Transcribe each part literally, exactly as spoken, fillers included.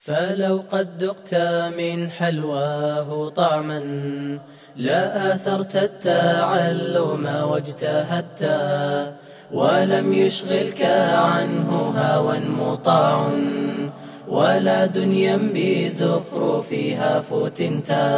فلو قد ذقت من حلواه طعما لا آثرت التعلم واجتهدت ولم يشغلك عنه هوى مطاع ولا دنيا بزخرفها فتنتا.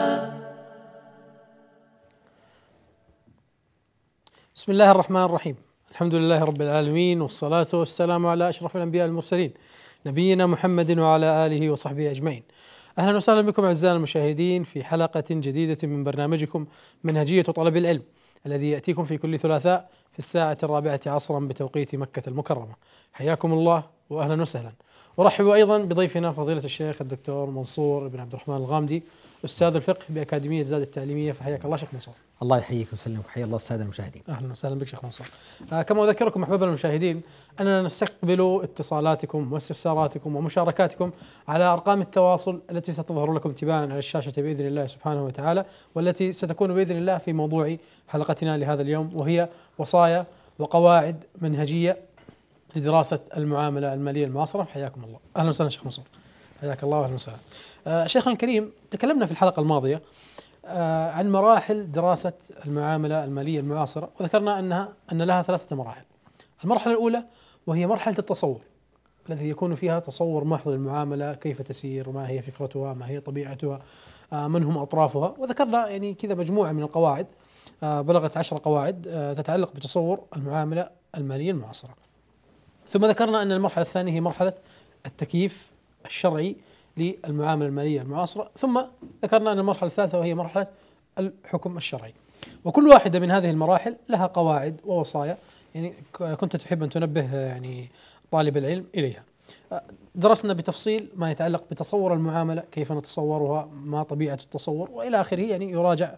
بسم الله الرحمن الرحيم. الحمد لله رب العالمين، والصلاة والسلام على أشرف الأنبياء المرسلين نبينا محمد وعلى آله وصحبه أجمعين. أهلا وسهلا بكم أعزائنا المشاهدين في حلقة جديدة من برنامجكم منهجية طلب العلم، الذي يأتيكم في كل ثلاثاء في الساعة الرابعة عصرا بتوقيت مكة المكرمة. حياكم الله وأهلا وسهلا. أرحب أيضا بضيفنا فضيلة الشيخ الدكتور منصور بن عبد الرحمن الغامدي، أستاذ الفقه بأكاديمية زاد التعليمية. فحياك الله شيخ منصور. الله يحييك ويسلمك، وحيا الله السادة المشاهدين. أهلا وسهلا بك شيخ منصور. آه كما أذكركم أحبابنا المشاهدين أننا نستقبل اتصالاتكم واستفساراتكم ومشاركاتكم على أرقام التواصل التي ستظهر لكم تباعا على الشاشة بإذن الله سبحانه وتعالى، والتي ستكون بإذن الله في موضوع حلقتنا لهذا اليوم، وهي وصايا وقواعد منهجية لدراسة المعاملة المالية المعاصرة. حياكم الله. أهلا وسهلا شيخ منصور. حياك الله وأهلا وسهلا. آه شيخنا الكريم، تكلمنا في الحلقة الماضية آه عن مراحل دراسة المعاملة المالية المعاصرة، وذكرنا أنها أن لها ثلاثة مراحل. المرحلة الأولى وهي مرحلة التصور، الذي يكون فيها تصور محض للمعاملة، كيف تسير وما هي فكرتها، ما هي طبيعتها، آه من هم أطرافها، وذكرنا يعني كذا مجموعة من القواعد، آه بلغت عشر قواعد آه تتعلق بتصور المعاملة المالية المعاصرة. ثم ذكرنا أن المرحلة الثانية هي مرحلة التكييف الشرعي للمعاملة المالية المعاصرة. ثم ذكرنا أن المرحلة الثالثة وهي مرحلة الحكم الشرعي. وكل واحدة من هذه المراحل لها قواعد ووصايا، يعني كنت تحب أن تنبه يعني طالب العلم إليها. درسنا بتفصيل ما يتعلق بتصور المعاملة، كيف نتصورها، ما طبيعة التصور، وإلى آخره، يعني يراجع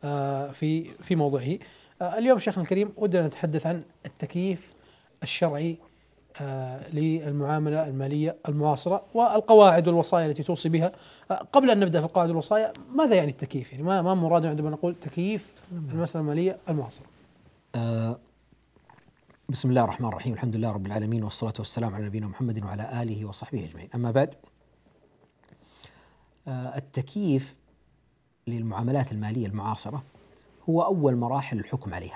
في في موضوعه. اليوم شيخنا الكريم ودنا نتحدث عن التكييف الشرعي آه للمعاملة المالية المعاصرة والقواعد والوصايا التي توصي بها. آه قبل أن نبدأ في القواعد والوصايا، ماذا يعني التكييف؟ يعني ما ما مرادنا عندما نقول تكييف المسألة المالية المعاصرة؟ آه بسم الله الرحمن الرحيم. الحمد لله رب العالمين، والصلاة والسلام على نبينا محمد وعلى آله وصحبه أجمعين. أما بعد، آه التكييف للمعاملات المالية المعاصرة هو أول مراحل الحكم عليها،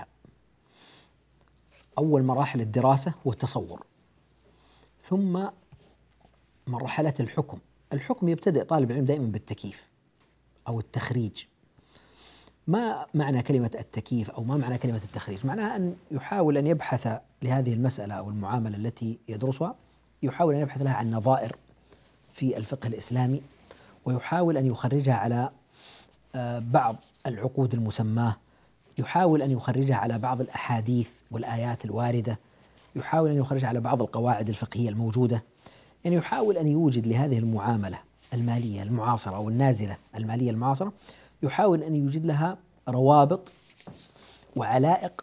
أول مراحل الدراسة والتصور، ثم مرحلة الحكم. الحكم يبتدئ طالب العلم دائما بالتكييف أو التخريج. ما معنى كلمة التكييف أو ما معنى كلمة التخريج؟ معناها أن يحاول أن يبحث لهذه المسألة أو المعاملة التي يدرسها، يحاول أن يبحث لها عن نظائر في الفقه الإسلامي، ويحاول أن يخرجها على بعض العقود المسماة، يحاول أن يخرجها على بعض الأحاديث والآيات الواردة، يحاول أن يخرجها على بعض القواعد الفقهية الموجودة. يعني يحاول أن يوجد لهذه المعاملة المالية المعاصرة أو النازلة المالية المعاصرة، يحاول أن يوجد لها روابط وعلائق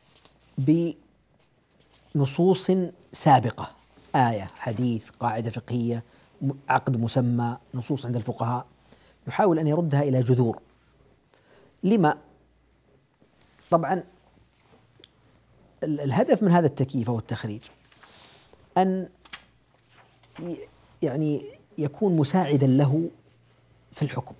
بنصوص سابقة، آية، حديث، قاعدة فقهية، عقد مسمى، نصوص عند الفقهاء، يحاول أن يردها إلى جذور. لما؟ طبعا الهدف من هذا التكييف أو التخريج أن يعني يكون مساعدا له في الحكم.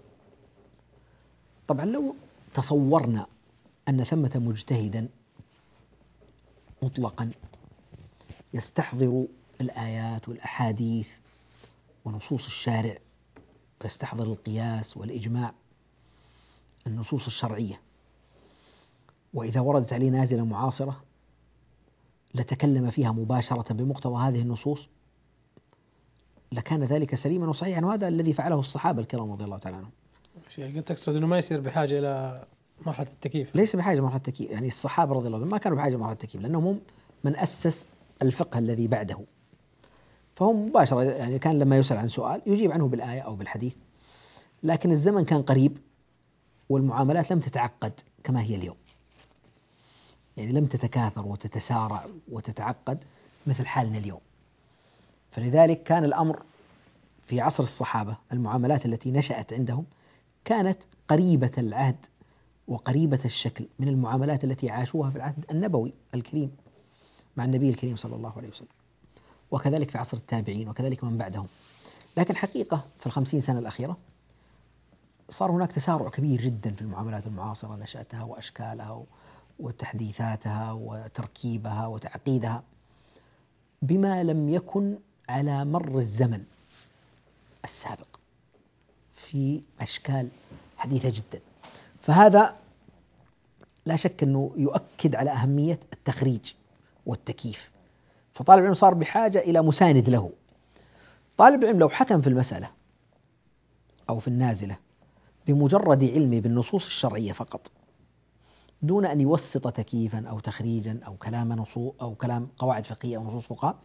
طبعا لو تصورنا أن ثمة مجتهدا مطلقا يستحضر الآيات والأحاديث ونصوص الشارع، ويستحضر القياس والإجماع، النصوص الشرعية، وإذا وردت عليه نازلة معاصرة لتكلم فيها مباشرة بمقتضى هذه النصوص، لكان ذلك سليما وصحيحا، وهذا الذي فعله الصحابة الكرام رضي الله تعالى عنهم. تقصد أنه ما يصير بحاجة إلى مرحلة التكييف؟ ليس بحاجة مرحلة التكييف، يعني الصحابة رضي الله عنهم ما كانوا بحاجة مرحلة التكييف، لأنهم هم من أسس الفقه الذي بعده، فهم مباشرة يعني كان لما يسأل عن سؤال يجيب عنه بالآية أو بالحديث. لكن الزمن كان قريب والمعاملات لم تتعقد كما هي اليوم، يعني لم تتكاثر وتتسارع وتتعقد مثل حالنا اليوم. فلذلك كان الأمر في عصر الصحابة، المعاملات التي نشأت عندهم كانت قريبة العهد وقريبة الشكل من المعاملات التي عاشوها في العهد النبوي الكريم مع النبي الكريم صلى الله عليه وسلم، وكذلك في عصر التابعين، وكذلك من بعدهم. لكن حقيقة في الخمسين سنة الأخيرة صار هناك تسارع كبير جدا في المعاملات المعاصرة، نشأتها وأشكالها وتحديثاتها وتركيبها وتعقيدها بما لم يكن على مر الزمن السابق في أشكال حديثة جدا. فهذا لا شك أنه يؤكد على أهمية التخريج والتكييف. فطالب العلم صار بحاجة إلى مساند له. طالب العلم لو حكم في المسألة أو في النازلة بمجرد علمه بالنصوص الشرعية فقط دون أن يوسط تكييفا أو تخريجا أو كلام نصوص أو كلام قواعد فقهية أو نصوص فقهاء،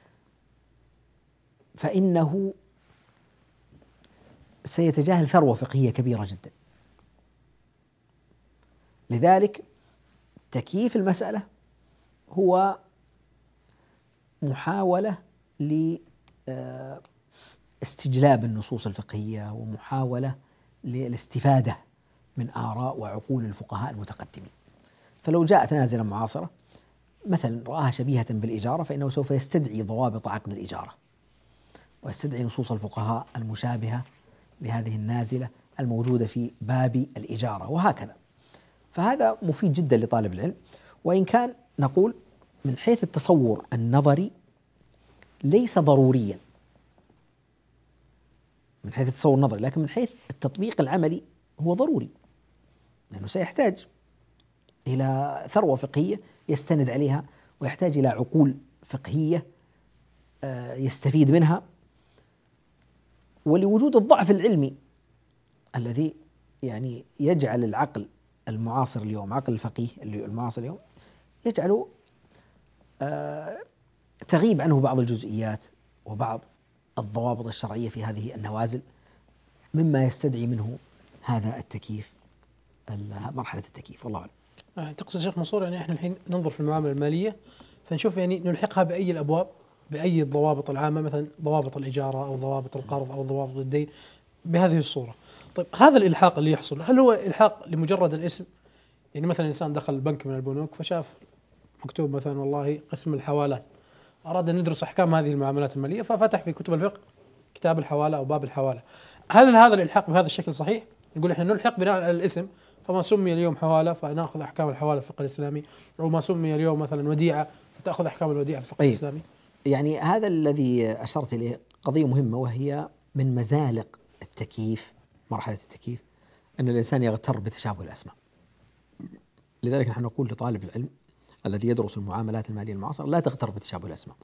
فإنه سيتجاهل ثروة فقهية كبيرة جدا. لذلك تكييف المسألة هو محاولة لاستجلاب النصوص الفقهية ومحاولة للاستفادة من آراء وعقول الفقهاء المتقدمين. فلو جاءت نازلة معاصرة مثلا رآها شبيهة بالإجارة فإنه سوف يستدعي ضوابط عقد الإجارة ويستدعي نصوص الفقهاء المشابهة لهذه النازلة الموجودة في باب الإجارة وهكذا. فهذا مفيد جدا لطالب العلم، وإن كان نقول من حيث التصور النظري ليس ضروريا من حيث التصور النظري، لكن من حيث التطبيق العملي هو ضروري، لأنه سيحتاج إلى ثروة فقهية يستند عليها ويحتاج إلى عقول فقهية يستفيد منها، ولوجود الضعف العلمي الذي يعني يجعل العقل المعاصر اليوم، عقل الفقيه المعاصر اليوم، يجعل تغيب عنه بعض الجزئيات وبعض الضوابط الشرعية في هذه النوازل، مما يستدعي منه هذا التكييف، مرحلة التكييف. والله أعلم. تقصد شيخ منصور يعني احنا الحين ننظر في المعاملة المالية فنشوف يعني نلحقها بأي الأبواب، بأي الضوابط العامة، مثلا ضوابط الإجارة أو ضوابط القرض أو ضوابط الدين بهذه الصورة. طيب هذا الإلحاق اللي يحصل هل هو إلحاق لمجرد الاسم؟ يعني مثلا إنسان دخل بنك من البنوك فشاف مكتوب مثلا والله قسم الحوالات، أراد أن يدرس أحكام هذه المعاملات المالية ففتح في كتب الفقه كتاب الحوالة أو باب الحوالة. هل هذا الإلحاق بهذا الشكل صحيح؟ نقول إحنا نلحق بناء على الاسم، فما سمي اليوم حوالة فنأخذ أحكام الحوالة في الفقه الإسلامي، أو ما سمي اليوم مثلا وديعة فتأخذ أحكام الوديعة في الفقه أيه. الإسلامي. يعني هذا الذي أشرت إليه قضية مهمة، وهي من مزالق التكييف، مرحلة التكييف، أن الإنسان يغتر بتشابه الأسماء. لذلك نحن نقول لطالب العلم الذي يدرس المعاملات المالية المعاصرة لا تغتر بتشابه الأسماء،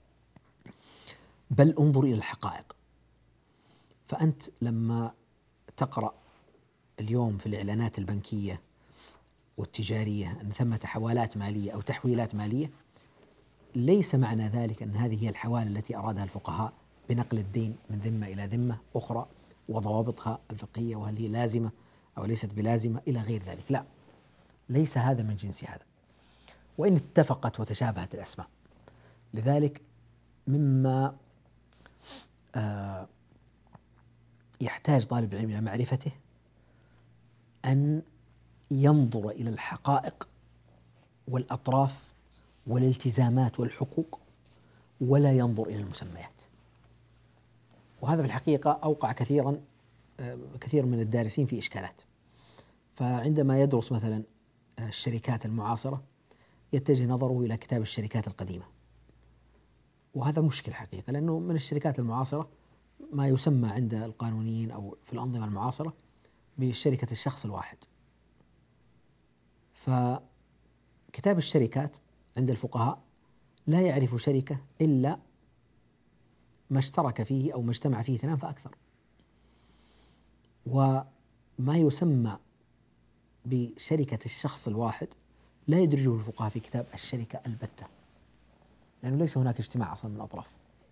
بل انظر إلى الحقائق. فأنت لما تقرأ اليوم في الإعلانات البنكية والتجارية أن ثمة حوالات مالية أو تحويلات مالية، ليس معنى ذلك أن هذه هي الحوالة التي أرادها الفقهاء بنقل الدين من ذمة إلى ذمة أخرى وضوابطها الفقهية وهل هي لازمة أو ليست بلازمة إلى غير ذلك. لا، ليس هذا من جنس هذا، وإن اتفقت وتشابهت الأسماء. لذلك مما يحتاج طالب العلم إلى معرفته أن ينظر إلى الحقائق والأطراف والالتزامات والحقوق ولا ينظر إلى المسميات. وهذا في الحقيقة أوقع كثيرا كثير من الدارسين في إشكالات. فعندما يدرس مثلا الشركات المعاصرة يتجه نظره إلى كتاب الشركات القديمة، وهذا مشكل حقيقة، لأنه من الشركات المعاصرة ما يسمى عند القانونيين أو في الأنظمة المعاصرة بشركة الشخص الواحد. فكتاب الشركات عند الفقهاء لا يعرف شركة إلا ما اشترك فيه أو ما اجتمع فيه اثنان فأكثر، وما يسمى بشركة الشخص الواحد لا يدرجه الفقهاء في كتاب الشركة البتة، لأنه ليس هناك اجتماع أصلا من الأطراف.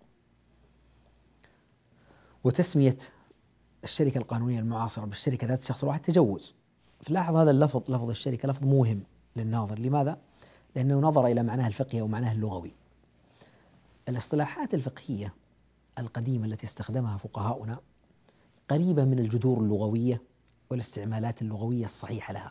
وتسمية الشركة القانونية المعاصرة بالشركة ذات الشخص الواحد تجوز. فلاحظ هذا اللفظ، لفظ الشركة لفظ موهم للناظر. لماذا؟ لأنه نظر إلى معناها الفقهي ومعناها اللغوي. الاصطلاحات الفقهية القديمة التي استخدمها فقهاؤنا قريبة من الجذور اللغوية والاستعمالات اللغوية الصحيحة لها.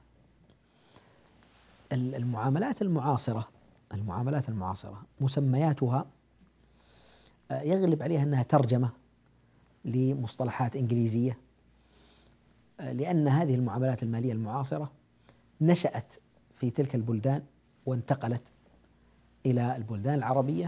المعاملات المعاصرة المعاملات المعاصرة مسمياتها يغلب عليها أنها ترجمة لمصطلحات إنجليزية، لأن هذه المعاملات المالية المعاصرة نشأت في تلك البلدان وانتقلت إلى البلدان العربية،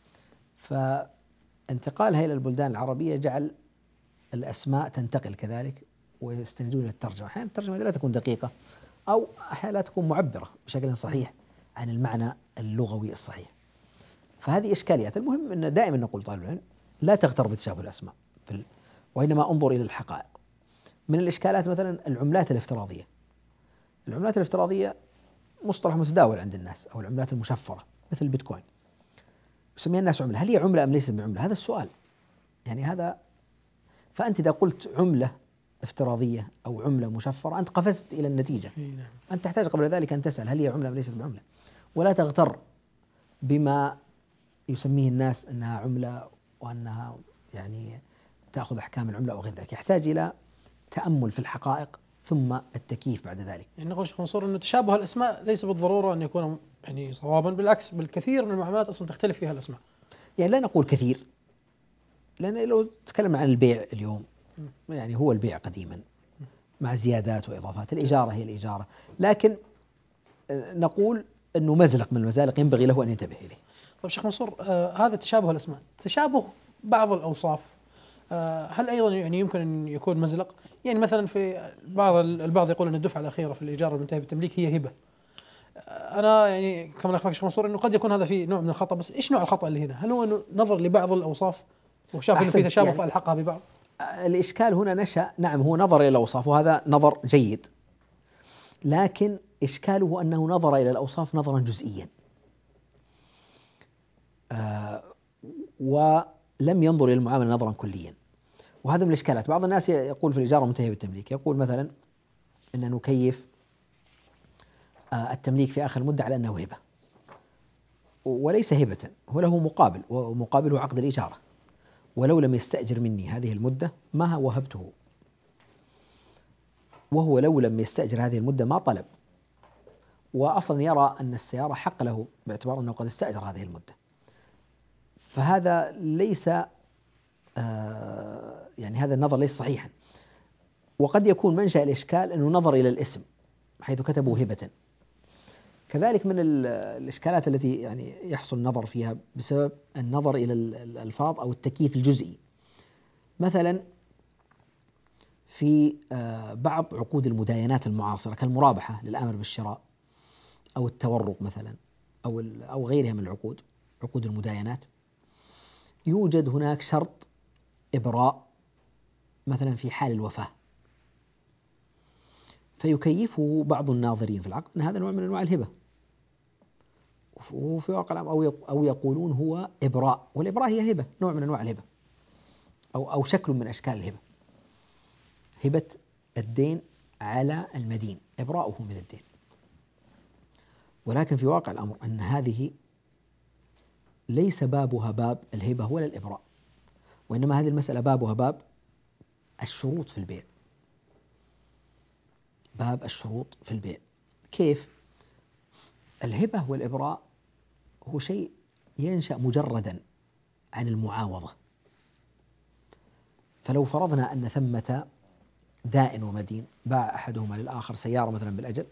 فانتقالها إلى البلدان العربية جعل الأسماء تنتقل كذلك ويستندون إلى الترجمة. أحيانا الترجمة لا تكون دقيقة، أو أحيانا لا تكون معبرة بشكل صحيح عن المعنى اللغوي الصحيح. فهذه إشكاليات. المهم أن دائما نقول طالب العلم لا تغتر بتشابه الأسماء، وإنما انظر إلى الحقائق. من الإشكالات مثلا العملات الافتراضية. العملات الافتراضية مصطلح متداول عند الناس، أو العملات المشفرة مثل البيتكوين، يسميها الناس عملة. هل هي عملة أم ليست بعملة؟ هذا السؤال. يعني هذا، فأنت إذا قلت عملة افتراضية أو عملة مشفرة أنت قفزت إلى النتيجة. أنت تحتاج قبل ذلك أن تسأل هل هي عملة أم ليست بعملة، ولا تغتر بما يسميه الناس أنها عملة وأنها يعني تأخذ أحكام العملة أو غير ذلك. يحتاج إلى تأمل في الحقائق ثم التكييف بعد ذلك. يعني نقول شيخ منصور أنه تشابه الأسماء ليس بالضرورة أن يكون يعني صوابا، بالعكس بالكثير من المعاملات أصلا تختلف فيها الأسماء. يعني لا نقول كثير، لأن لو تكلمنا عن البيع اليوم يعني هو البيع قديما مع زيادات وإضافات. الإجارة هي الإجارة، لكن نقول أنه مزلق من المزالق ينبغي له أن ينتبه إليه. طيب شيخ منصور، آه هذا تشابه الأسماء، تشابه بعض الأوصاف آه هل أيضا يعني يمكن أن يكون مزلق؟ يعني مثلا في بعض البعض يقول أن الدفعة الأخيرة في الإيجار المنتهي بالتمليك هي هبة. آه أنا يعني كما أخبرك شيخ منصور أنه قد يكون هذا فيه نوع من الخطأ، بس إيش نوع الخطأ اللي هنا؟ هل هو أنه نظر لبعض الأوصاف وشاف أنه في تشابه يعني فألحقها ببعض؟ الإشكال هنا نشأ، نعم هو نظر إلى الأوصاف وهذا نظر جيد، لكن إشكاله أنه نظر إلى الأوصاف نظرا جزئيا، آه ولم ينظر إلى المعاملة نظرا كليا، وهذا من الإشكالات. بعض الناس يقول في الإجارة المنتهية بالتمليك، يقول مثلا أن نكيف آه التمليك في آخر المدة على أنه هبة، وليس هبة، هو له مقابل، ومقابله عقد الإجارة، ولو لم يستأجر مني هذه المدة ما وهبته، وهو لو لم يستأجر هذه المدة ما طلب، وأصلا يرى أن السيارة حق له باعتبار أنه قد استأجر هذه المدة. فهذا ليس آه يعني هذا النظر ليس صحيحا. وقد يكون منشأ الإشكال أنه نظر إلى الاسم حيث كتبوا هبة. كذلك من الإشكالات التي يعني يحصل النظر فيها بسبب النظر إلى الألفاظ أو التكييف الجزئي. مثلا في بعض عقود المداينات المعاصرة كالمرابحة للأمر بالشراء أو التورق مثلا أو أو غيرها من العقود، عقود المداينات، يوجد هناك شرط إبراء مثلا في حال الوفاة، فيكيفه بعض الناظرين في العقد أن هذا نوع من أنواع الهبة، وفي واقع أو أو يقولون هو إبراء، والإبراء هي هبة، نوع من أنواع الهبة أو أو شكل من أشكال الهبة، هبة الدين على المدين، إبراؤه من الدين. ولكن في واقع الأمر أن هذه ليس بابها باب الهبة ولا الإبراء، وإنما هذه المسألة بابها باب الشروط في البيع، باب الشروط في البيع. كيف؟ الهبة والإبراء هو شيء ينشأ مجردا عن المعاوضة. فلو فرضنا أن ثمة دائن ومدين، باع أحدهما للآخر سيارة مثلا بالأجل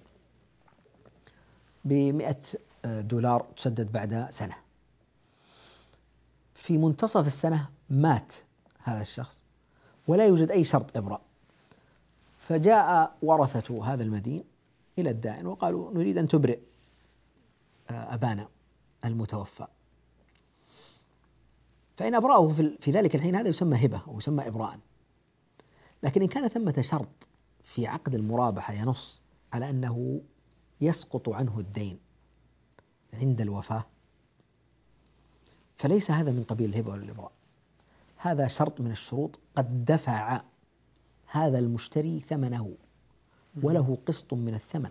بمئة دولار تسدد بعد سنة، في منتصف السنة مات هذا الشخص ولا يوجد أي شرط إبراء، فجاء ورثة هذا المدين إلى الدائن وقالوا نريد أن تبرئ أبانا المتوفى، فإن أبرأه في ذلك الحين هذا يسمى هبة ويسمى إبراء. لكن إن كان ثمة شرط في عقد المرابحة ينص على أنه يسقط عنه الدين عند الوفاة، فليس هذا من قبيل الهبة ولا الإبراء، هذا شرط من الشروط قد دفع هذا المشتري ثمنه وله قسط من الثمن.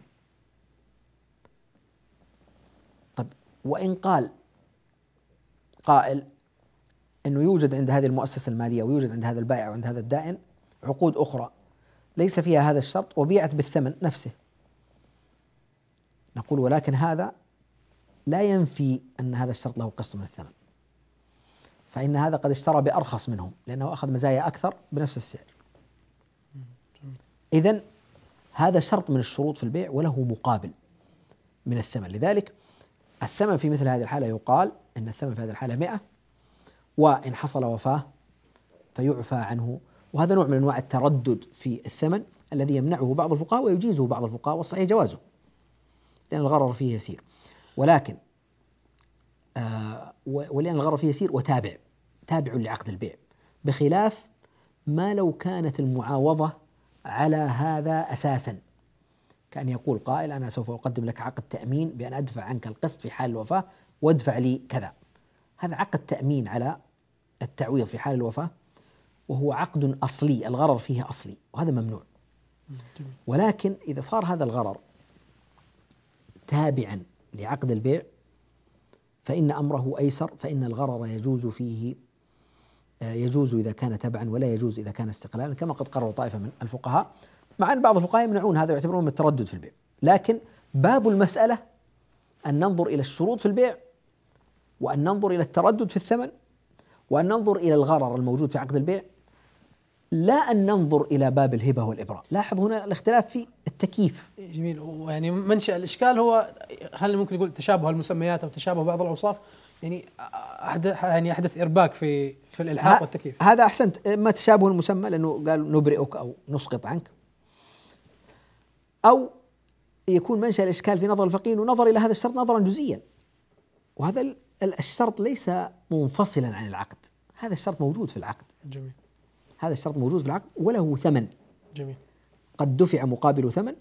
طب وإن قال قائل أنه يوجد عند هذه المؤسسة المالية ويوجد عند هذا البائع وعند هذا الدائن عقود أخرى ليس فيها هذا الشرط وبيعت بالثمن نفسه، نقول ولكن هذا لا ينفي أن هذا الشرط له قسط من الثمن. فإن هذا قد اشترى بأرخص منهم لأنه أخذ مزايا أكثر بنفس السعر. إذن هذا شرط من الشروط في البيع وله مقابل من الثمن. لذلك الثمن في مثل هذه الحالة يقال إن الثمن في هذه الحالة مئة، وإن حصل وفاة فيعفى عنه. وهذا نوع من أنواع التردد في الثمن الذي يمنعه بعض الفقهاء ويجيزه بعض الفقهاء، والصحيح جوازه لأن الغرر فيه يسير. ولكن آه ولأن الغرر فيه يسير وتابع تابع لعقد البيع، بخلاف ما لو كانت المعاوضة على هذا أساسا، كأن يقول قائل أنا سوف أقدم لك عقد تأمين بأن أدفع عنك القسط في حال الوفاة وادفع لي كذا. هذا عقد تأمين على التعويض في حال الوفاة، وهو عقد أصلي الغرر فيه أصلي، وهذا ممنوع. ولكن إذا صار هذا الغرر تابعا لعقد البيع فإن أمره أيسر، فإن الغرر يجوز فيه يجوز إذا كان تبعا ولا يجوز إذا كان استقلالا، كما قد قرروا طائفة من الفقهاء، مع أن بعض الفقهاء يمنعون هذا ويعتبرون من التردد في البيع. لكن باب المسألة أن ننظر إلى الشروط في البيع، وأن ننظر إلى التردد في الثمن، وأن ننظر إلى الغرر الموجود في عقد البيع، لا أن ننظر إلى باب الهبة والإبراء. لاحظ هنا الاختلاف في التكييف. جميل. يعني منشأ الإشكال هو هل ممكن نقول تشابه المسميات أو تشابه بعض الأوصاف، يعني أحدث يعني أحدث إرباك في في الإلحاق والتكييف. هذا أحسنت، ما تشابه المسمى لأنه قال نبرئك أو نسقط عنك، أو يكون منشأ الإشكال في نظر الفقيه ونظر إلى هذا الشرط نظرا جزئيا، وهذا الشرط ليس منفصلا عن العقد، هذا الشرط موجود في العقد. جميل. هذا الشرط موجود في العقد وله ثمن. جميل. قد دفع مقابل ثمن،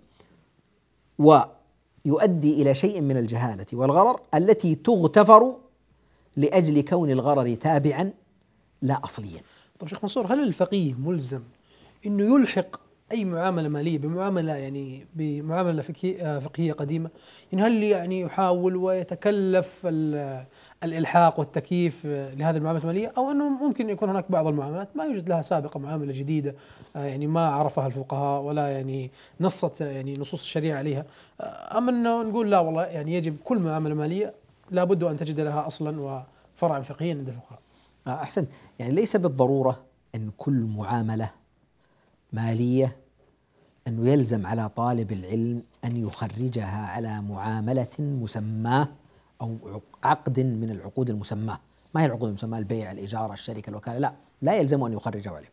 ويؤدي إلى شيء من الجهالة والغرر التي تغتفر لأجل كون الغرر تابعا لا أصليا. طيب شيخ منصور، هل الفقيه ملزم إنه يلحق أي معاملة مالية بمعاملة يعني بمعاملة فقهية قديمة؟ يعني هل يعني يحاول ويتكلف الإلحاق والتكييف لهذه المعاملات المالية، أو أنه ممكن يكون هناك بعض المعاملات ما يوجد لها سابقة معاملة جديدة يعني ما عرفها الفقهاء ولا يعني نصت يعني نصوص الشريعة عليها، أما أنه نقول لا والله يعني يجب كل معاملة مالية لابد أن تجد لها أصلا وفرعا فقهيا عند الفقهاء؟ أحسن، يعني ليس بالضرورة أن كل معاملة مالية أنه يلزم على طالب العلم أن يخرجها على معاملة مسماة أو عقد من العقود المسماة. ما هي العقود المسماة؟ البيع، الإيجار، الشركة، الوكالة، لا لا يلزم أن يخرجه عليه.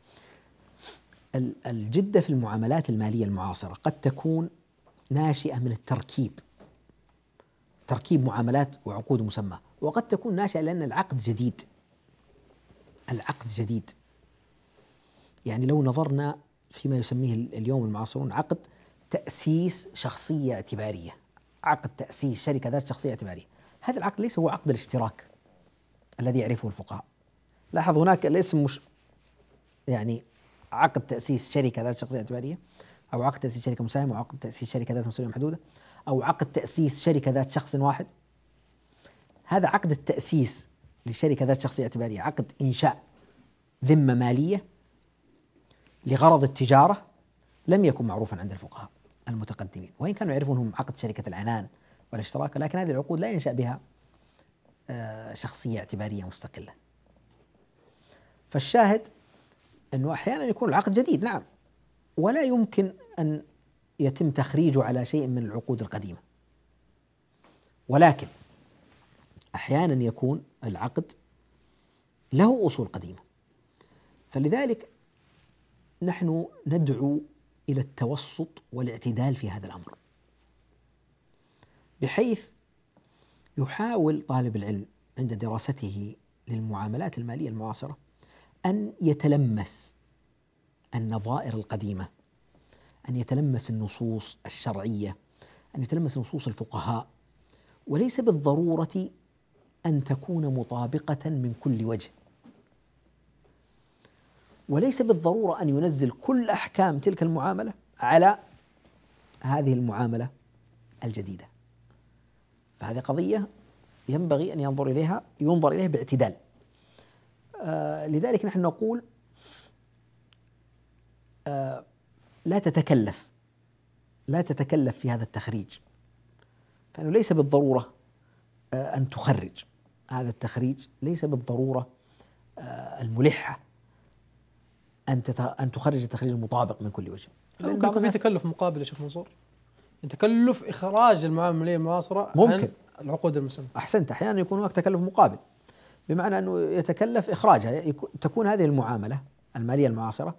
الجدة في المعاملات المالية المعاصرة قد تكون ناشئة من التركيب، تركيب معاملات وعقود مسماة، وقد تكون ناشئة لأن العقد جديد. العقد جديد يعني لو نظرنا فيما يسميه اليوم المعاصرون عقد تأسيس شخصية اعتبارية، عقد تأسيس شركة ذات شخصية اعتبارية، هذا العقد ليس هو عقد الاشتراك الذي يعرفه الفقهاء. لاحظ هناك الاسم مش يعني عقد تأسيس شركة ذات شخصية اعتبارية، أو عقد تأسيس شركة مساهمة، أو عقد تأسيس شركة ذات مسؤولية محدودة، أو عقد تأسيس شركة ذات شخص واحد. هذا عقد التأسيس لشركة ذات شخصية اعتبارية، عقد إنشاء ذمة مالية لغرض التجارة، لم يكن معروفا عند الفقهاء المتقدمين، وإن كانوا يعرفونهم عقد شركة العنان والاشتراك، لكن هذه العقود لا ينشأ بها شخصية اعتبارية مستقلة. فالشاهد أنه أحيانا يكون العقد جديد نعم، ولا يمكن أن يتم تخريجه على شيء من العقود القديمة، ولكن أحيانا يكون العقد له أصول قديمة. فلذلك نحن ندعو إلى التوسط والاعتدال في هذا الأمر، بحيث يحاول طالب العلم عند دراسته للمعاملات المالية المعاصرة أن يتلمس النظائر القديمة، أن يتلمس النصوص الشرعية، أن يتلمس نصوص الفقهاء، وليس بالضرورة أن تكون مطابقة من كل وجه، وليس بالضرورة أن ينزل كل أحكام تلك المعاملة على هذه المعاملة الجديدة. فهذه قضية ينبغي أن ينظر إليها ينظر إليها باعتدال. آه لذلك نحن نقول آه لا تتكلف لا تتكلف في هذا التخريج، فإنه ليس بالضرورة آه أن تخرج هذا التخريج، ليس بالضرورة الملحة أن أن تخرج التخريج المطابق من كل وجه. ممكن يكون في تكلف مقابل يا شيخ منصور، تكلف إخراج المعاملة المالية المعاصرة ممكن عن العقود المسمى. أحسنت، أحيانا يكون هناك تكلف مقابل، بمعنى أنه يتكلف إخراجها. تكون هذه المعاملة المالية المعاصرة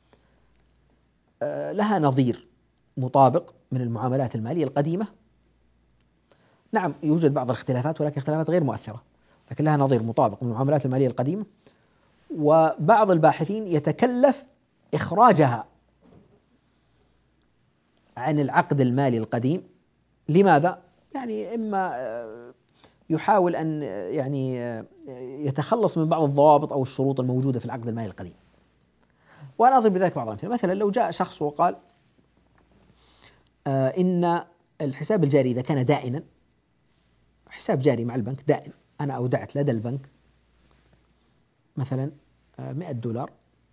لها نظير مطابق من المعاملات المالية القديمة. نعم يوجد بعض الاختلافات، ولكن اختلافات غير مؤثرة، لكن لها نظير مطابق من المعاملات المالية القديمة. وبعض الباحثين يتكلف إخراجها عن العقد المالي القديم. لماذا؟ يعني إما يحاول أن يعني يتخلص من بعض الضوابط أو الشروط الموجودة في العقد المالي القديم. وأنا أضرب بذلك بعض الأمثلة. مثلا لو جاء شخص وقال إن الحساب الجاري إذا كان دائما، حساب جاري مع البنك دائم، أنا أودعت لدى البنك مثلا مئة دولار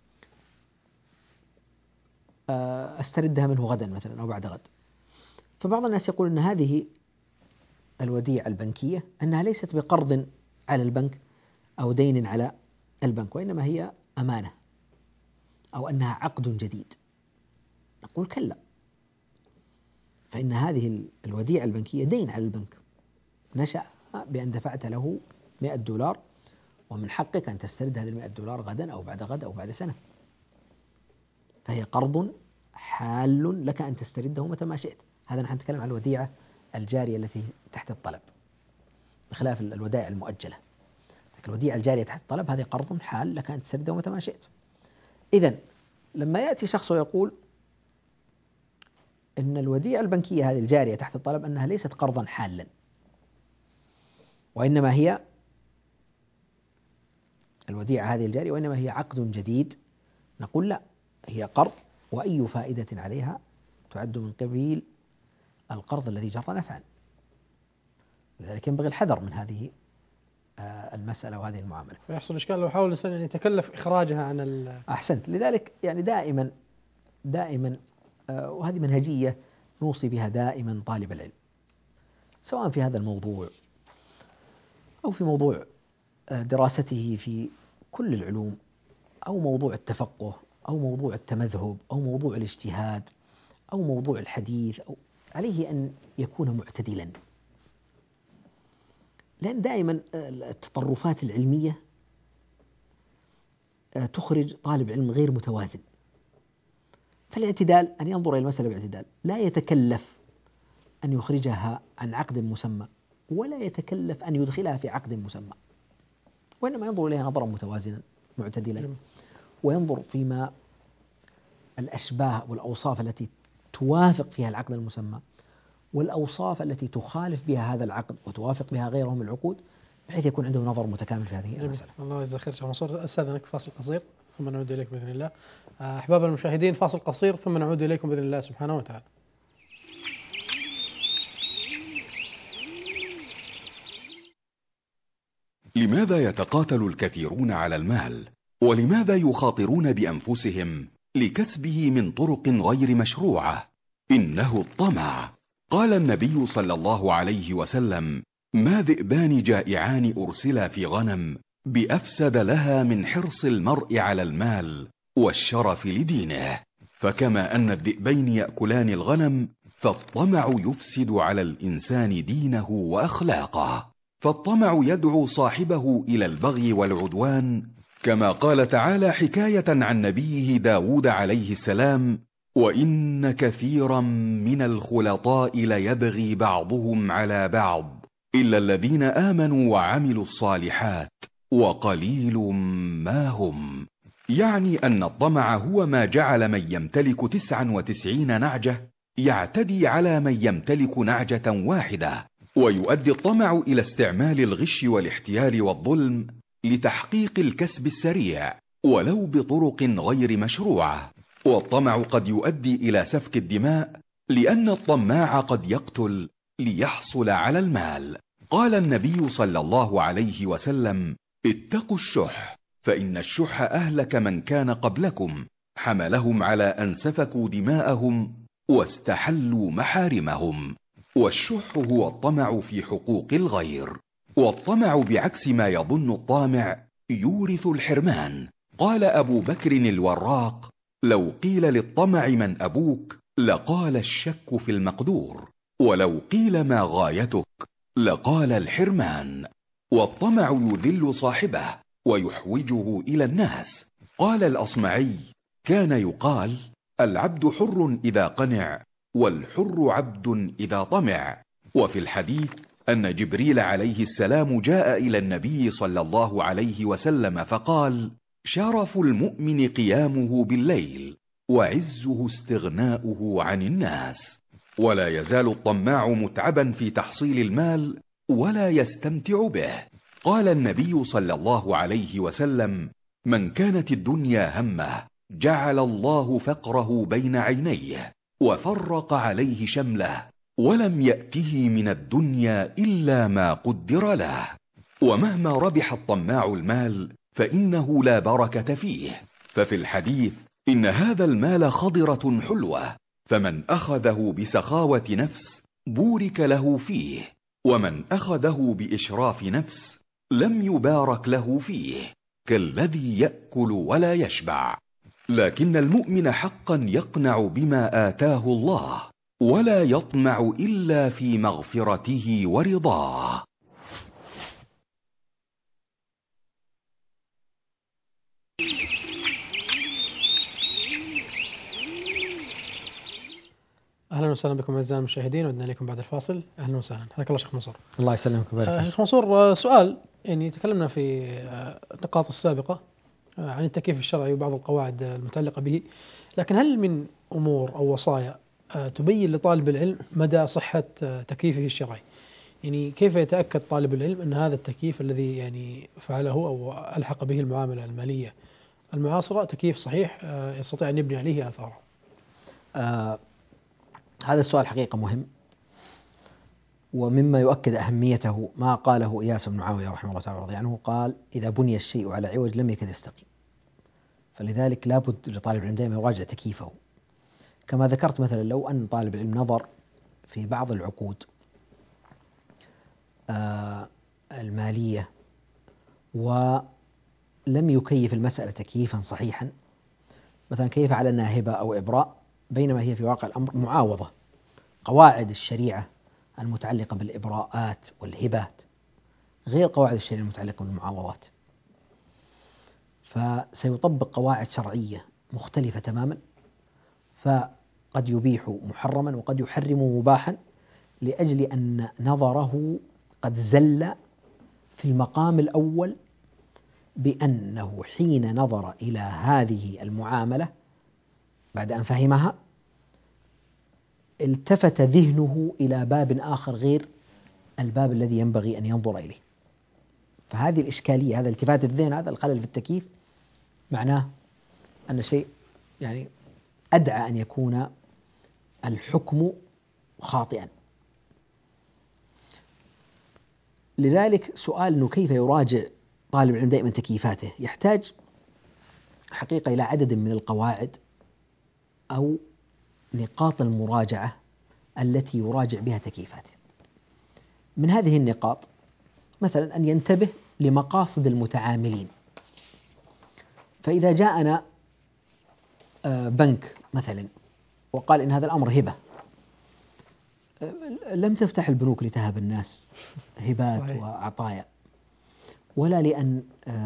أستردها منه غدا مثلا أو بعد غد. فبعض الناس يقول أن هذه الوديعة البنكية أنها ليست بقرض على البنك أو دين على البنك، وإنما هي أمانة، أو أنها عقد جديد. نقول كلا، فإن هذه الوديعة البنكية دين على البنك نشأ بأن دفعت له مئة دولار، ومن حقك أن تسترد هذه المئة دولار غدا أو بعد غد أو بعد سنة، فهي قرض حال لك أن تسترده متى ما شئت. هذا نحن نتكلم عن الوديعة الجارية التي تحت الطلب، بخلاف الودائع المؤجلة. لكن الوديعة الجارية تحت الطلب هذه قرض حال لك أن تسترده متى ما شئت. إذن لما يأتي شخص ويقول إن الوديعة البنكية هذه الجارية تحت الطلب أنها ليست قرضا حالا، وإنما هي الوديعة هذه الجارية وإنما هي عقد جديد، نقول لا، هي قرض، وأي فائدة عليها تعد من قبيل القرض الذي جر نفعا. لذلك ينبغي الحذر من هذه المسألة وهذه المعاملة. ويحصل إشكال لو حاول الإنسان أن يتكلف إخراجها عن ال أحسنت. لذلك يعني دائما دائما وهذه منهجية نوصي بها دائما طالب العلم، سواء في هذا الموضوع أو في موضوع دراسته في كل العلوم، أو موضوع التفقه، أو موضوع التمذهب، أو موضوع الاجتهاد، أو موضوع الحديث، أو عليه أن يكون معتدلا. لأن دائما التطرفات العلمية تخرج طالب علم غير متوازن. فالاعتدال أن ينظر إلى المسألة باعتدال، لا يتكلف أن يخرجها عن عقد مسمى، ولا يتكلف أن يدخلها في عقد مسمى، وإنما ينظر إليها نظرا متوازنا معتدلا، وينظر فيما الأشباه والأوصاف التي توافق فيها العقد المسمى، والأوصاف التي تخالف بها هذا العقد وتوافق بها غيره من العقود، بحيث يكون عنده نظر متكامل في هذه المسألة. الله يجزاك خير شيخ منصور. أستاذنك فاصل قصير ثم نعود إليك بإذن الله. أحباب المشاهدين، فاصل قصير ثم نعود إليكم بإذن الله سبحانه وتعالى. لماذا يتقاتل الكثيرون على المال؟ ولماذا يخاطرون بأنفسهم لكسبه من طرق غير مشروعة؟ إنه الطمع. قال النبي صلى الله عليه وسلم: ما ذئبان جائعان أرسلا في غنم بأفسد لها من حرص المرء على المال والشرف لدينه. فكما أن الذئبين يأكلان الغنم، فالطمع يفسد على الإنسان دينه وأخلاقه. فالطمع يدعو صاحبه إلى البغي والعدوان، كما قال تعالى حكاية عن نبيه داود عليه السلام: وإن كثيرا من الخلطاء ليبغي بعضهم على بعض إلا الذين آمنوا وعملوا الصالحات وقليل ما هم. يعني أن الطمع هو ما جعل من يمتلك تسعا وتسعين نعجة يعتدي على من يمتلك نعجة واحدة. ويؤدي الطمع إلى استعمال الغش والاحتيال والظلم لتحقيق الكسب السريع ولو بطرق غير مشروعة. والطمع قد يؤدي إلى سفك الدماء، لأن الطماع قد يقتل ليحصل على المال. قال النبي صلى الله عليه وسلم: اتقوا الشح، فإن الشح أهلك من كان قبلكم، حملهم على أن سفكوا دماءهم واستحلوا محارمهم. والشح هو الطمع في حقوق الغير. والطمع بعكس ما يظن الطامع يورث الحرمان. قال أبو بكر الوراق: لو قيل للطمع من أبوك لقال الشك في المقدور، ولو قيل ما غايتك لقال الحرمان. والطمع يذل صاحبه ويحوجه إلى الناس. قال الأصمعي: كان يقال: العبد حر إذا قنع، والحر عبد إذا طمع. وفي الحديث أن جبريل عليه السلام جاء إلى النبي صلى الله عليه وسلم فقال: شرف المؤمن قيامه بالليل، وعزه استغناؤه عن الناس. ولا يزال الطماع متعبا في تحصيل المال ولا يستمتع به. قال النبي صلى الله عليه وسلم: من كانت الدنيا همه جعل الله فقره بين عينيه وفرق عليه شمله، ولم يأته من الدنيا إلا ما قدر له. ومهما ربح الطماع المال فإنه لا بركة فيه. ففي الحديث: إن هذا المال خضرة حلوة، فمن أخذه بسخاوة نفس بورك له فيه، ومن أخذه بإشراف نفس لم يبارك له فيه، كالذي يأكل ولا يشبع. لكن المؤمن حقا يقنع بما آتاه الله، ولا يطمع إلا في مغفرته ورضاه. اهلا وسهلا بكم اعزائي المشاهدين، ودنا اليكم بعد الفاصل. اهلا وسهلا، حياك الله شيخ منصور. الله يسلمك ويبارك فيك. شيخ منصور، سؤال، يعني تكلمنا في النقاط السابقة عن التكييف الشرعي وبعض القواعد المتعلقة به، لكن هل من أمور أو وصايا تبين لطالب العلم مدى صحة تكييفه الشرعي؟ يعني كيف يتأكد طالب العلم أن هذا التكييف الذي يعني فعله أو ألحق به المعاملة المالية المعاصرة تكييف صحيح يستطيع أن يبني عليه آثاره؟ آه هذا السؤال حقيقة مهم، ومما يؤكد أهميته ما قاله إياس بن معاوية رحمه الله تعالى رضي عنه، قال: إذا بني الشيء على عوج لم يكد يستقيم. فلذلك لابد لطالب العلم دائما يراجع تكييفه. كما ذكرت مثلا، لو أن طالب العلم نظر في بعض العقود آه المالية ولم يكيف المسألة تكييفا صحيحا، مثلا كيف على أنها هبة أو إبراء، بينما هي في واقع الأمر معاوضة. قواعد الشريعة المتعلقة بالإبراءات والهبات غير قواعد الشريعة المتعلقة بالمعاوضات، فسيطبق قواعد شرعية مختلفة تماما، فقد يبيح محرما وقد يحرم مباحا لأجل أن نظره قد زل في المقام الأول بأنه حين نظر إلى هذه المعاملة بعد أن فهمها التفت ذهنه إلى باب آخر غير الباب الذي ينبغي أن ينظر إليه. فهذه الإشكالية، هذا التفات الذهن، هذا الخلل في التكييف، معناه أن شيء يعني أدعى أن يكون الحكم خاطئا. لذلك سؤال أنه كيف يراجع طالب العلم دائما تكييفاته يحتاج حقيقة إلى عدد من القواعد أو نقاط المراجعة التي يراجع بها تكييفاته. من هذه النقاط مثلا أن ينتبه لمقاصد المتعاملين. فإذا جاءنا بنك مثلا وقال إن هذا الأمر هبة، لم تفتح البنوك لتهب الناس هبات وعطايا، ولا لأن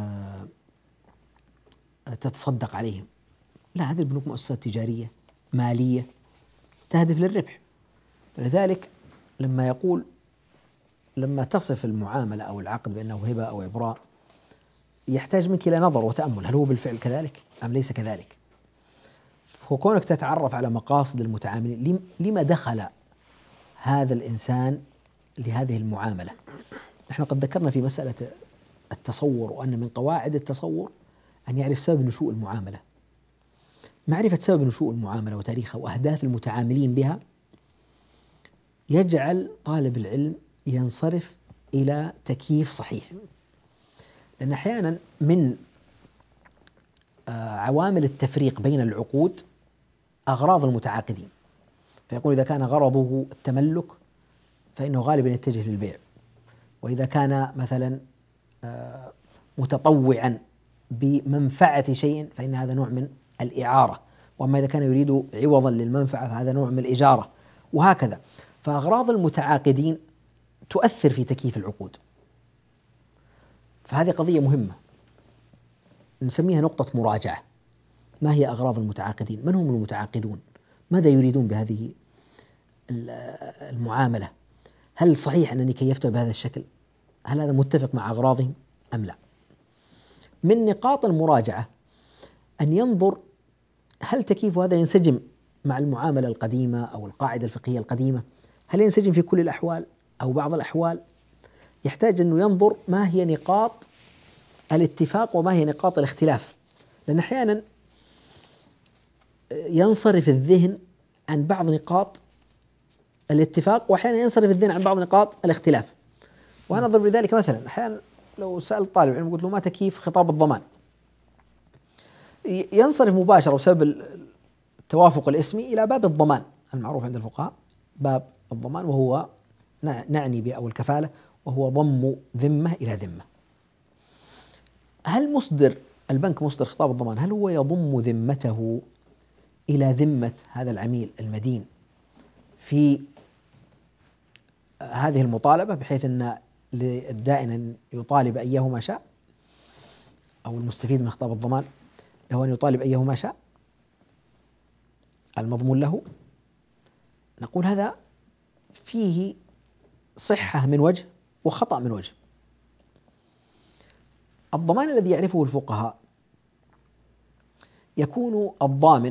تتصدق عليهم، لا، هذه البنوك مؤسسات تجارية مالية تهدف للربح. فلذلك لما يقول لما تصف المعاملة أو العقد بأنه هبة أو إبراء يحتاج منك إلى نظر وتأمل، هل هو بالفعل كذلك أم ليس كذلك؟ وكونك تتعرف على مقاصد المتعاملين، لما دخل هذا الإنسان لهذه المعاملة. نحن قد ذكرنا في مسألة التصور وأن من قواعد التصور أن يعرف سبب نشوء المعاملة. معرفة سبب نشوء المعاملة وتاريخها وأهداف المتعاملين بها يجعل طالب العلم ينصرف إلى تكييف صحيح. لأن أحيانا من عوامل التفريق بين العقود أغراض المتعاقدين، فيقول إذا كان غرضه التملك فإنه غالبا يتجه للبيع، وإذا كان مثلا متطوعا بمنفعة شيء فإن هذا نوع من الإعارة، وأما إذا كان يريد عوضا للمنفعة فهذا نوع من الإجارة، وهكذا. فأغراض المتعاقدين تؤثر في تكييف العقود، فهذه قضية مهمة نسميها نقطة مراجعة. ما هي أغراض المتعاقدين؟ من هم المتعاقدون؟ ماذا يريدون بهذه المعاملة؟ هل صحيح أنني كيفته بهذا الشكل؟ هل هذا متفق مع أغراضهم أم لا؟ من نقاط المراجعة أن ينظر هل تكييف هذا ينسجم مع المعاملة القديمة أو القاعدة الفقهية القديمة؟ هل ينسجم في كل الأحوال أو بعض الأحوال؟ يحتاج أنه ينظر ما هي نقاط الاتفاق وما هي نقاط الاختلاف، لأن أحيانا ينصرف الذهن عن بعض نقاط الاتفاق، وأحيانا ينصرف الذهن عن بعض نقاط الاختلاف. وأنا أضرب لذلك مثلا، أحيانا لو سألت طالب علم قلت له ما تكييف خطاب الضمان، ينصرف مباشرة بسبب التوافق الاسمي إلى باب الضمان المعروف عند الفقهاء، باب الضمان، وهو نعني به أو الكفالة، وهو ضم ذمة إلى ذمة. هل مصدر البنك مصدر خطاب الضمان هل هو يضم ذمته إلى ذمة هذا العميل المدين في هذه المطالبة، بحيث أن للدائن أن يطالب أيه ما شاء، أو المستفيد من خطاب الضمان له أن يطالب أيه ما شاء المضمون له؟ نقول هذا فيه صحة من وجه وخطأ من وجه. الضمان الذي يعرفه الفقهاء يكون الضامن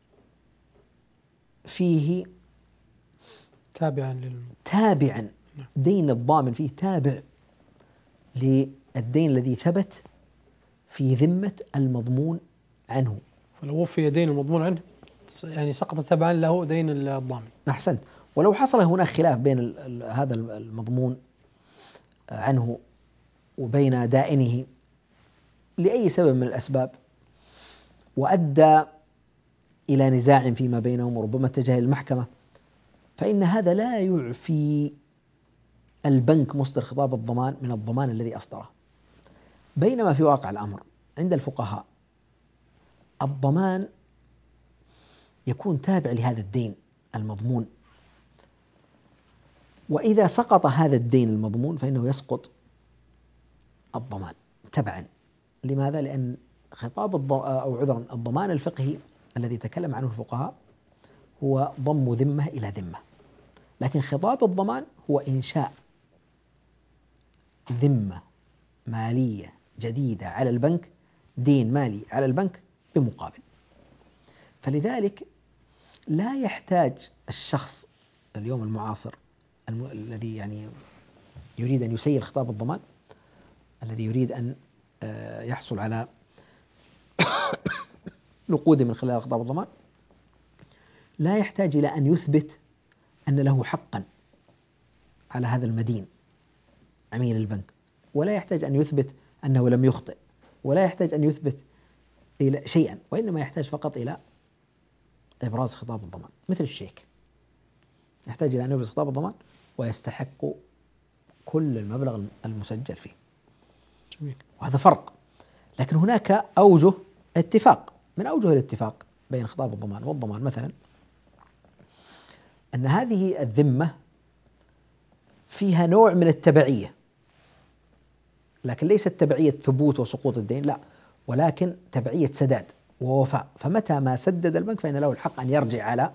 فيه تابعا لل... تابعا دين الضامن فيه تابع للدين الذي ثبت في ذمة المضمون عنه. فلو وفي دين المضمون عنه يعني سقط تبعا له دين الضامن. أحسنت. ولو حصل هناك خلاف بين هذا المضمون عنه وبين دائنه لأي سبب من الأسباب، وأدى إلى نزاع فيما بينهم وربما اتجه إلى المحكمة، فإن هذا لا يعفي البنك مصدر خطاب الضمان من الضمان الذي أصدره. بينما في واقع الأمر عند الفقهاء الضمان يكون تابع لهذا الدين المضمون، وإذا سقط هذا الدين المضمون فإنه يسقط الضمان تبعا. لماذا؟ لأن خطاب الض... أو عذرا الضمان الفقهي الذي تكلم عنه الفقهاء هو ضم ذمة إلى ذمة، لكن خطاب الضمان هو إنشاء ذمة مالية جديدة على البنك، دين مالي على البنك بمقابل. فلذلك لا يحتاج الشخص اليوم المعاصر الم... الذي يعني يريد أن يسير خطاب الضمان، الذي يريد أن يحصل على نقود من خلال خطاب الضمان، لا يحتاج إلى أن يثبت أن له حقا على هذا المدين عميل البنك، ولا يحتاج أن يثبت أنه لم يخطئ، ولا يحتاج أن يثبت إلى شيئا، وإنما يحتاج فقط إلى إبراز خطاب الضمان. مثل الشيك يحتاج إلى أن يبرز خطاب الضمان ويستحق كل المبلغ المسجل فيه. جميل. وهذا فرق. لكن هناك أوجه اتفاق. من أوجه الاتفاق بين خطاب الضمان والضمان مثلا أن هذه الذمة فيها نوع من التبعية، لكن ليست تبعية ثبوت وسقوط الدين، لا، ولكن تبعية سداد ووفاء. فمتى ما سدد البنك فإن له الحق أن يرجع على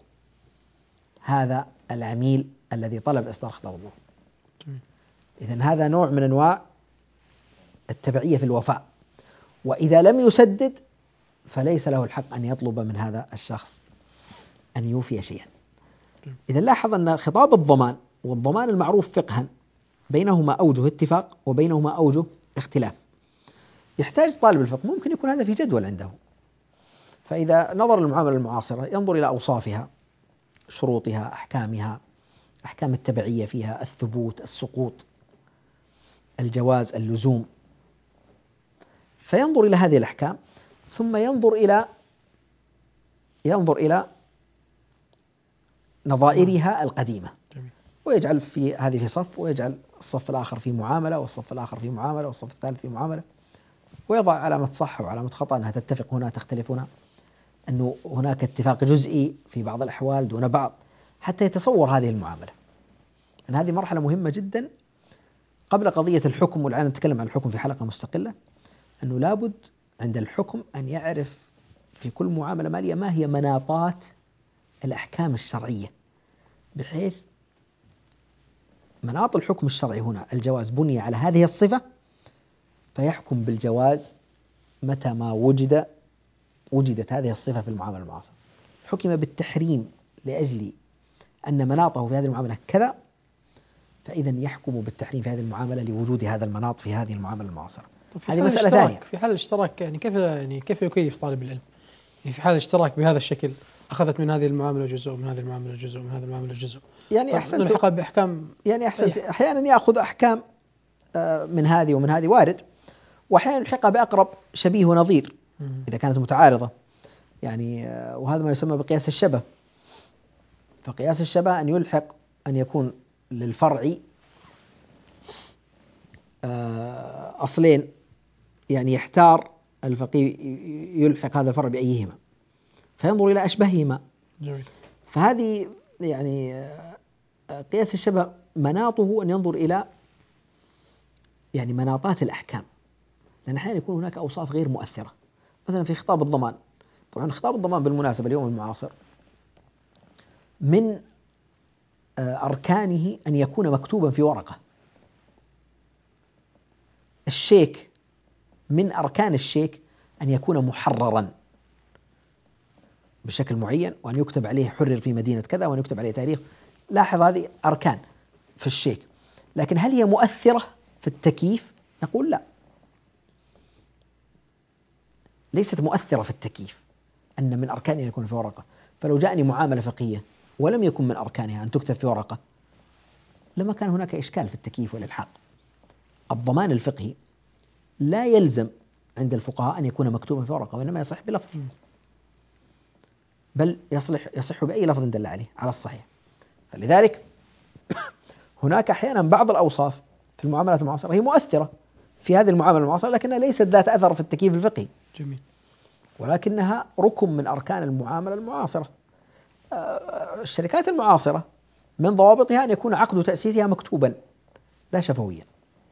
هذا العميل الذي طلب إصدار خطاب الضمان. إذن هذا نوع من أنواع التبعية في الوفاء. وإذا لم يسدد فليس له الحق أن يطلب من هذا الشخص أن يوفي شيئا. إذا لاحظ أن خطاب الضمان والضمان المعروف فقها بينهما أوجه اتفاق وبينهما أوجه اختلاف. يحتاج طالب الفقه ممكن يكون هذا في جدول عنده، فإذا نظر للمعاملة المعاصرة ينظر إلى أوصافها، شروطها، أحكامها، أحكام التبعية فيها، الثبوت، السقوط، الجواز، اللزوم، فينظر إلى هذه الأحكام ثم ينظر إلى ينظر إلى نظائرها القديمة، ويجعل في هذه في صف، ويجعل الصف الآخر في معاملة، والصف الآخر في معاملة، والصف الثالث في معاملة، ويضع علامة صح وعلامة خطأ، أنها تتفق هنا تختلف هنا، أنه هناك اتفاق جزئي في بعض الأحوال دون بعض، حتى يتصور هذه المعاملة. أن هذه مرحلة مهمة جدا قبل قضية الحكم، والآن نتكلم عن الحكم في حلقة مستقلة. أنه لابد عند الحكم أن يعرف في كل معاملة مالية ما هي مناطات الأحكام الشرعية، بحيث مناط الحكم الشرعي هنا الجواز بني على هذه الصفة، فيحكم بالجواز متى ما وجد وجدت هذه الصفة في المعاملة المعاصرة. حكم بالتحريم لأجل أن مناطه في هذه المعاملة كذا، فإذا يحكم بالتحريم في هذه المعاملة لوجود هذا المناط في هذه المعاملة المعاصرة. هذه مسألة ثانية. في حال الاشتراك يعني كيف يعني كيف يكيف طالب العلم؟ يعني في حال الاشتراك بهذا الشكل، أخذت من هذه المعاملة جزء ومن هذه المعاملة جزء ومن هذه المعاملة جزء، يعني أحسنت نلحقها بأحكام، يعني أحسنت أحيانا يأخذ أحكام من هذه ومن هذه وارد، وأحيانا يلحقها بأقرب شبيه ونظير إذا كانت متعارضة، يعني وهذا ما يسمى بقياس الشبه. فقياس الشبه أن يلحق أن يكون للفرع أصلين، يعني يحتار الفقيه يلحق هذا الفرع بأيهما فينظر إلى أشبههما. فهذه يعني قياس الشبه مناطه أن ينظر إلى يعني مناطات الأحكام، لأن أحيانا يكون هناك أوصاف غير مؤثرة. مثلا في خطاب الضمان، طبعا خطاب الضمان بالمناسبة اليوم المعاصر من أركانه أن يكون مكتوبا في ورقة. الشيك من أركان الشيك أن يكون محررا بشكل معين، وأن يكتب عليه حرر في مدينة كذا، وأن يكتب عليه تاريخ. لاحظ هذه أركان في الشيك، لكن هل هي مؤثرة في التكييف؟ نقول لا، ليست مؤثرة في التكييف، أن من أركانها أن يكون في ورقة. فلو جاءني معاملة فقهية ولم يكن من أركانها أن تكتب في ورقة لما كان هناك إشكال في التكييف والإلحاق. الضمان الفقهي لا يلزم عند الفقهاء أن يكون مكتوبا في ورقة، وإنما يصح بلفظ، بل يصلح يصح بأي لفظ دل عليه على الصحيح. فلذلك هناك أحيانا بعض الأوصاف في المعاملات المعاصرة هي مؤثرة في هذه المعاملة المعاصرة، لكنها ليست ذات أثر في التكييف الفقهي. جميل. ولكنها ركن من أركان المعاملة المعاصرة. الشركات المعاصرة من ضوابطها أن يكون عقد تأسيسها مكتوبا لا شفويا،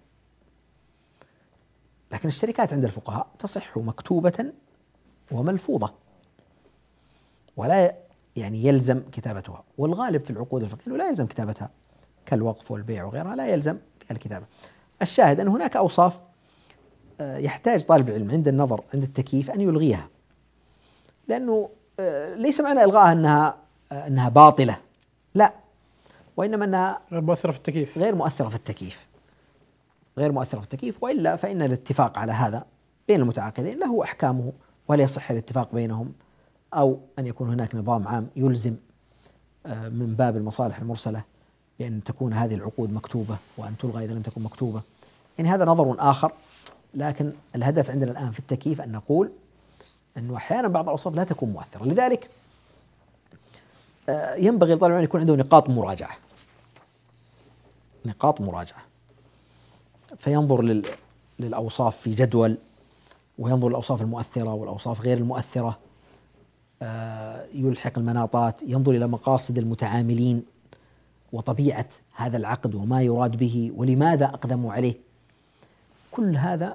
لكن الشركات عند الفقهاء تصح مكتوبة وملفوظة، ولا يعني يلزم كتابتها. والغالب في العقود الفقهية لا يلزم كتابتها، كالوقف والبيع وغيرها لا يلزم الكتابة. الشاهد أن هناك أوصاف يحتاج طالب العلم عند النظر عند التكييف أن يلغيها، لأنه ليس معنى إلغاءها أنها أنها باطلة، لا، وإنما أنها غير مؤثرة في التكييف، غير مؤثرة في التكييف غير مؤثرة في التكييف وإلا فإن الاتفاق على هذا بين المتعاقدين له أحكامه، ولا يصح الاتفاق بينهم، أو أن يكون هناك نظام عام يلزم من باب المصالح المرسلة بأن تكون هذه العقود مكتوبة وأن تلغى إذا لم تكن مكتوبة. يعني هذا نظر آخر، لكن الهدف عندنا الآن في التكييف أن نقول أنه أحيانا بعض الأوصاف لا تكون مؤثرة. لذلك ينبغي للطالب أن يكون عنده نقاط مراجعة نقاط مراجعة فينظر للأوصاف في جدول، وينظر للأوصاف المؤثرة والأوصاف غير المؤثرة، يلحق المناطات، ينظر إلى مقاصد المتعاملين وطبيعة هذا العقد وما يراد به ولماذا أقدموا عليه. كل هذا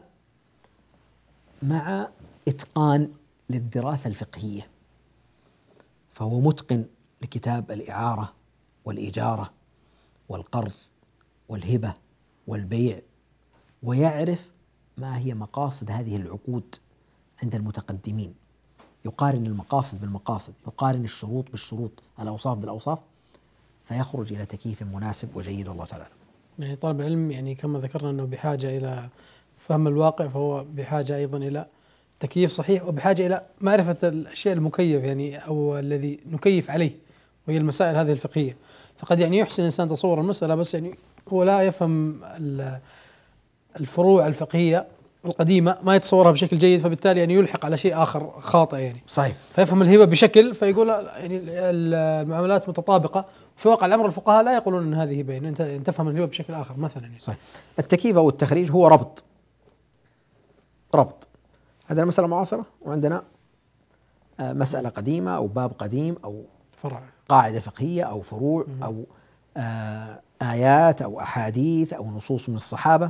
مع إتقان للدراسة الفقهية، فهو متقن لكتاب الإعارة والإجارة والقرض والهبة والبيع، ويعرف ما هي مقاصد هذه العقود عند المتقدمين، يقارن المقاصد بالمقاصد، يقارن الشروط بالشروط، الأوصاف بالأوصاف، فيخرج إلى تكييف مناسب وجيد. والله تعالى يعني طالب العلم يعني كما ذكرنا أنه بحاجة إلى فهم الواقع، فهو بحاجة أيضا إلى تكييف صحيح، وبحاجة إلى معرفة الأشياء المكيف يعني أو الذي نكيف عليه، وهي المسائل هذه الفقهية. فقد يعني يحسن الإنسان تصور المسألة بس يعني هو لا يفهم الفروع الفقهية القديمة، ما يتصورها بشكل جيد، فبالتالي يعني يلحق على شيء آخر خاطئ يعني. صحيح. فيفهم الهبة بشكل فيقول يعني المعاملات متطابقة، في واقع الأمر الفقهاء لا يقولون أن هذه هبة، يعني أنت تفهم الهبة بشكل آخر مثلا يعني. صحيح. التكييف أو التخريج هو ربط ربط. عندنا مسألة معاصرة وعندنا مسألة قديمة أو باب قديم أو فرع، قاعدة فقهية أو فروع أو آيات أو أحاديث أو نصوص من الصحابة.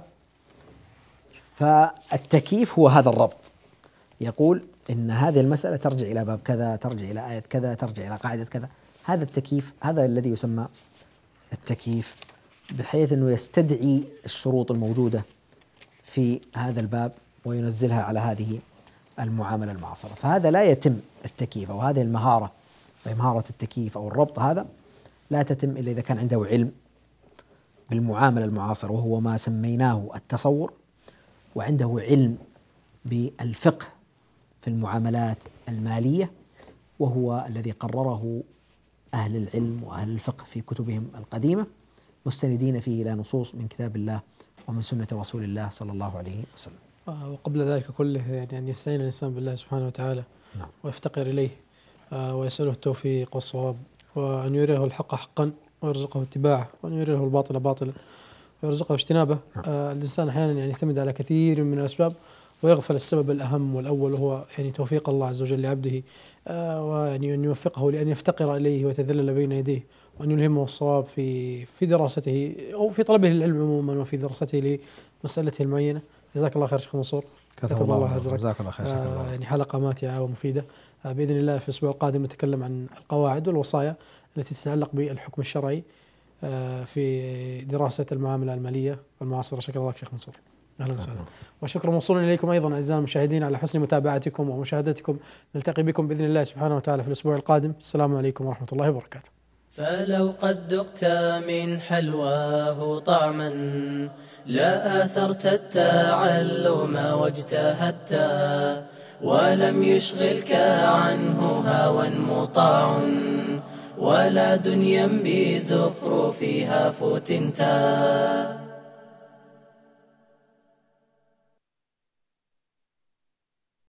فالتكييف هو هذا الربط، يقول إن هذه المسألة ترجع إلى باب كذا، ترجع إلى آية كذا، ترجع إلى قاعدة كذا. هذا التكييف، هذا الذي يسمى التكييف، بحيث أنه يستدعي الشروط الموجودة في هذا الباب وينزلها على هذه المعاملة المعاصرة. فهذا لا يتم التكييف، أو هذه المهارة وهي مهارة التكييف أو الربط، هذا لا تتم إلا إذا كان عنده علم بالمعاملة المعاصرة وهو ما سميناه التصور، وعنده علم بالفقه في المعاملات المالية، وهو الذي قرره أهل العلم وأهل الفقه في كتبهم القديمة، مستندين فيه إلى نصوص من كتاب الله ومن سنة رسول الله صلى الله عليه وسلم. وقبل ذلك كله يعني أن يستعين الإنسان بالله سبحانه وتعالى، نعم، ويفتقر إليه ويسأله التوفيق والصواب، وأن يريه الحق حقا ويرزقه اتباعه، وأن يريه الباطل باطلا ويرزقه اجتنابه. نعم. آه الإنسان أحيانا يعني يعتمد على كثير من الأسباب ويغفل السبب الأهم والأول، وهو يعني توفيق الله عز وجل لعبده، آه ويعني أن يوفقه لأن يفتقر إليه ويتذلل بين يديه، وأن يلهمه الصواب في في دراسته أو في طلبه للعلم عموما، وفي دراسته لمسألته المعينة. جزاك الله خير شيخ منصور، كتب الله أجرك. جزاك الله خير. آه يعني حلقة ماتعة ومفيدة. آه بإذن الله في الأسبوع القادم نتكلم عن القواعد والوصايا التي تتعلق بالحكم الشرعي آه في دراسة المعاملة المالية والمعاصرة. شكرا الله شيخ منصور، أهلا وسهلا. وشكر موصول إليكم أيضا أعزائنا المشاهدين على حسن متابعتكم ومشاهدتكم. نلتقي بكم بإذن الله سبحانه وتعالى في الأسبوع القادم. السلام عليكم ورحمة الله وبركاته. فلو قد ذقت من حلواه طعما لا آثرت التعلم واجتهدت، ولم يشغلك عنه هوى مطاع ولا دنيا بزخرفها فتنتا.